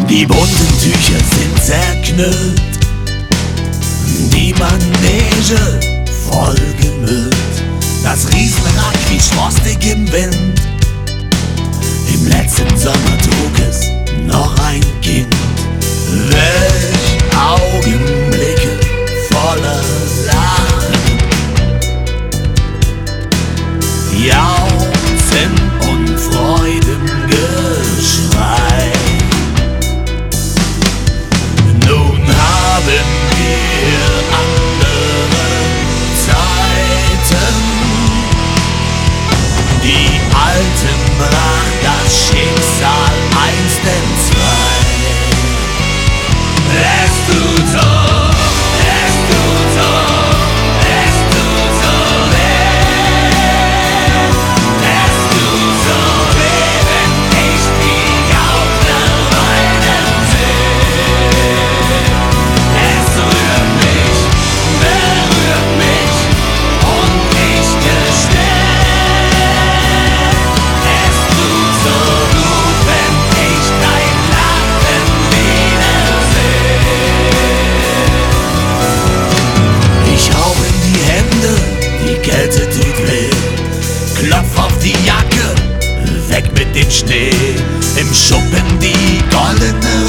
Die bunten Tücher sind zerknüllt, die Manege voll gemüllt. Das Riesenrad quietscht rostig im Wind. Im letzten Sommer trug es noch ein Kind. Welch Augenblicke voller Lachen, Jauchzen und Freudengeschrei. Nun haben wir andere Zeiten. Die Alten brach das Schicksal einst entzwei. Es tut so, es tut so, es tut so weh. Es tut so weh, wenn ich die Gaukler weinen sehe. Es rührt mich, berührt mich und ich gestehe. Es tut so gut, wenn ich dein Lachen wiedersehe. Ich hau in die Hände, die Kälte tut weh. Klopf auf die Jacke, weg mit dem Schnee. Im Schuppen die goldene